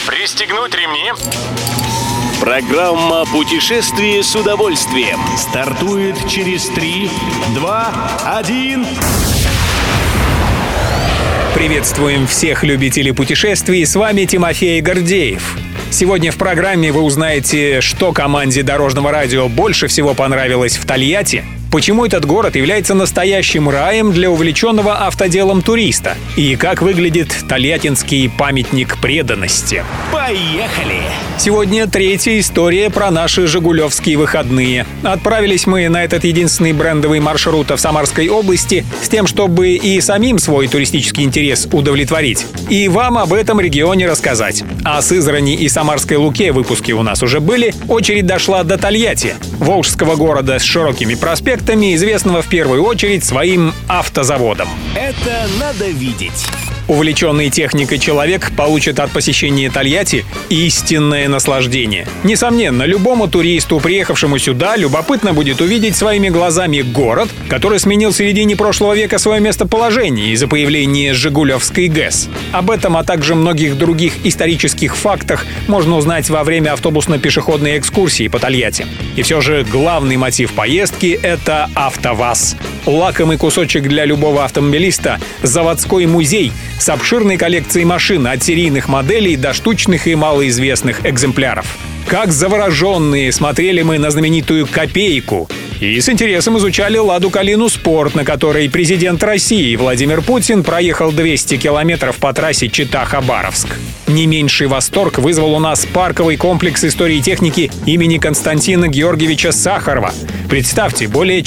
Пристегнуть ремни. Программа «Путешествие с удовольствием» стартует через 3, 2, 1. Приветствуем всех любителей путешествий, с вами Тимофей Гордеев. Сегодня в программе вы узнаете, что команде Дорожного радио больше всего понравилось в Тольятти, почему этот город является настоящим раем для увлеченного автоделом туриста и как выглядит тольяттинский памятник преданности. Поехали! Сегодня третья история про наши жигулевские выходные. Отправились мы на этот единственный брендовый маршрут в Самарской области с тем, чтобы и самим свой туристический интерес удовлетворить, и вам об этом регионе рассказать. О Сызрани и Самарской Луке выпуски у нас уже были, очередь дошла до Тольятти, волжского города с широкими проспектами, известного в первую очередь своим автозаводом. Это надо видеть. Увлеченный техникой человек получит от посещения Тольятти истинное наслаждение. Несомненно, любому туристу, приехавшему сюда, любопытно будет увидеть своими глазами город, который сменил в середине прошлого века свое местоположение из-за появления Жигулевской ГЭС. Об этом, а также многих других исторических фактах можно узнать во время автобусно-пешеходной экскурсии по Тольятти. И все же главный мотив поездки — это АвтоВАЗ. Лакомый кусочек для любого автомобилиста — заводской музей с обширной коллекцией машин от серийных моделей до штучных и малоизвестных экземпляров. Как завороженные смотрели мы на знаменитую «Копейку» и с интересом изучали «Ладу Калину Спорт», на которой президент России Владимир Путин проехал 200 километров по трассе Чита-Хабаровск. Не меньший восторг вызвал у нас парковый комплекс истории техники имени Константина Георгиевича Сахарова. Представьте, более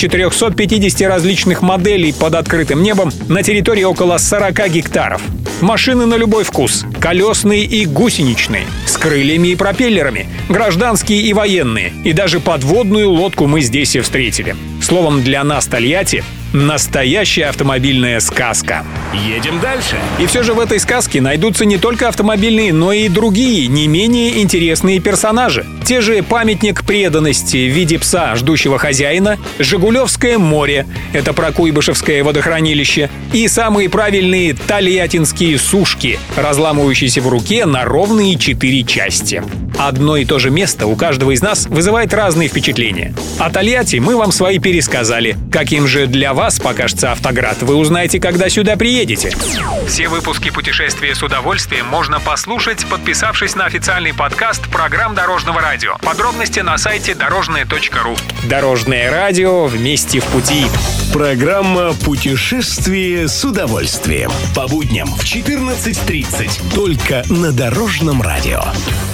450 различных моделей под открытым небом на территории около 40 гектаров. Машины на любой вкус, колесные и гусеничные, с крыльями и пропеллерами, гражданские и военные, и даже подводную лодку мы здесь и встретили. Словом, для нас Тольятти — настоящая автомобильная сказка. Едем дальше. И все же в этой сказке найдутся не только автомобильные, но и другие, не менее интересные персонажи. Те же памятник преданности в виде пса, ждущего хозяина, Жигулевское море — это про Куйбышевское водохранилище, и самые правильные тольяттинские сушки, разламывающиеся в руке на ровные 4 части. Одно и то же место у каждого из нас вызывает разные впечатления. О Тольятти мы вам свои пересказали. Каким же для вас покажется Автоград, вы узнаете, когда сюда приедете. Все выпуски «Путешествия с удовольствием» можно послушать, подписавшись на официальный подкаст программ Дорожного радио. Подробности на сайте дорожное.ру. Дорожное радио, вместе в пути. Программа «Путешествие с удовольствием». По будням в 14:30. Только на Дорожном радио.